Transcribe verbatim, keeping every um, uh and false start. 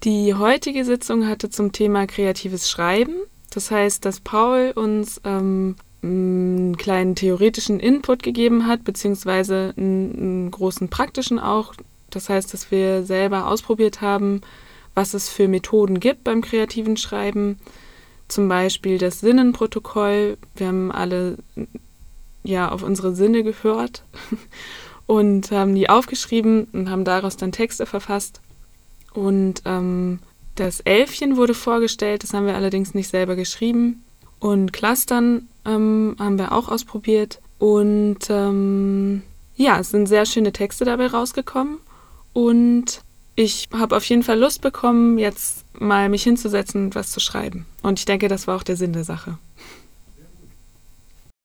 Die heutige Sitzung hatte zum Thema kreatives Schreiben. Das heißt, dass Paul uns ähm, einen kleinen theoretischen Input gegeben hat, beziehungsweise einen, einen großen praktischen auch. Das heißt, dass wir selber ausprobiert haben, was es für Methoden gibt beim kreativen Schreiben. Zum Beispiel das Sinnenprotokoll. Wir haben alle ja auf unsere Sinne gehört und haben die aufgeschrieben und haben daraus dann Texte verfasst. Und ähm, das Elfchen wurde vorgestellt, das haben wir allerdings nicht selber geschrieben. Und Clustern ähm, haben wir auch ausprobiert. Und ähm, ja, es sind sehr schöne Texte dabei rausgekommen. Und ich habe auf jeden Fall Lust bekommen, jetzt mal mich hinzusetzen und was zu schreiben. Und ich denke, das war auch der Sinn der Sache.